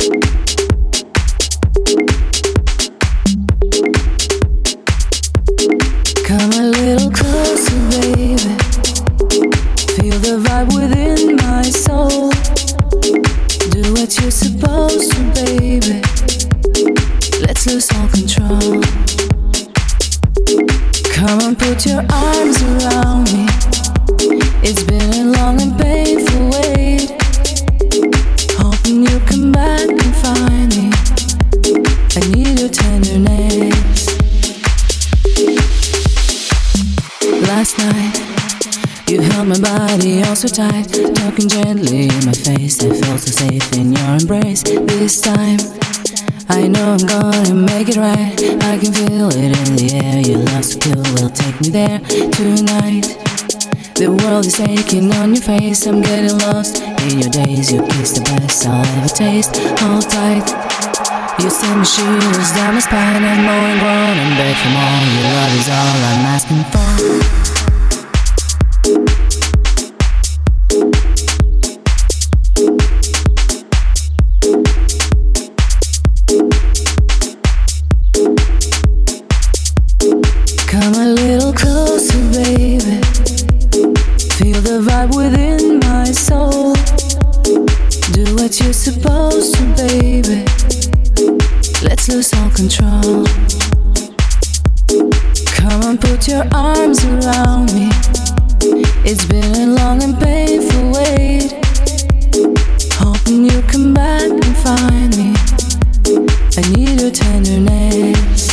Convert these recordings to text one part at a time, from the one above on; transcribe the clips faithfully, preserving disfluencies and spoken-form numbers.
Come a little closer, baby. Feel the vibe within my soul. Do what you're supposed to, baby. Let's lose all control. Come on, put your arms around me. It's been a long and painful wait. Hoping you come back and find me. I need your tenderness. Last night, you held my body all so tight, talking gently in my face. I felt so safe in your embrace. This time, I know I'm gonna make it right. I can feel it in the air. Your love so cool will take me there tonight. The world is aching on your face. I'm getting lost in your days. Your kiss the best I'll ever taste. Hold tight. You send me shivers down my spine. I'm more and grown and beg for more. Your love is all I'm asking for. Come a little closer, baby. Feel the vibe within my soul. Do what you're supposed to, baby. Let's lose all control. Come on, put your arms around me. It's been a long and painful wait. Hoping you come back and find me. I need your tenderness.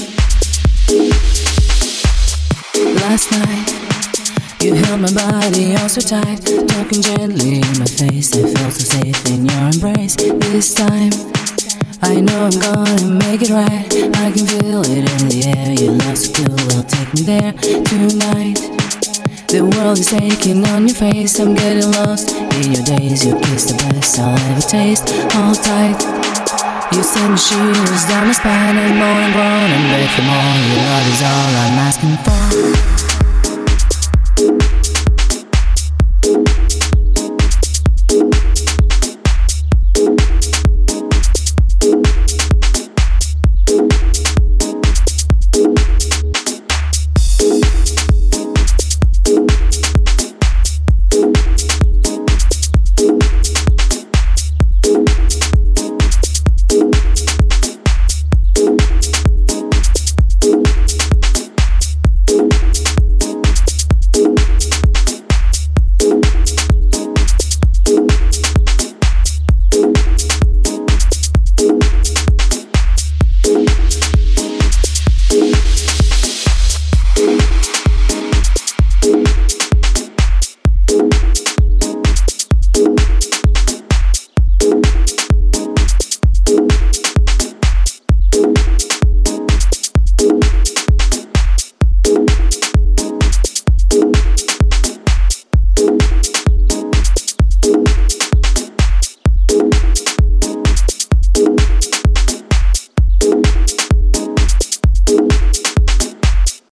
Last night, you held my body all so tight, talking gently in my face. I felt so safe in your embrace. This time, I know I'm gonna make it right. I can feel it in the air. Your love so cool will take me there tonight. The world is aching on your face. I'm getting lost in your days. Your kiss the best I'll ever taste. Hold tight. You send me shivers down my spine. I'm more and grown and beg for more. Your love is all I'm asking for.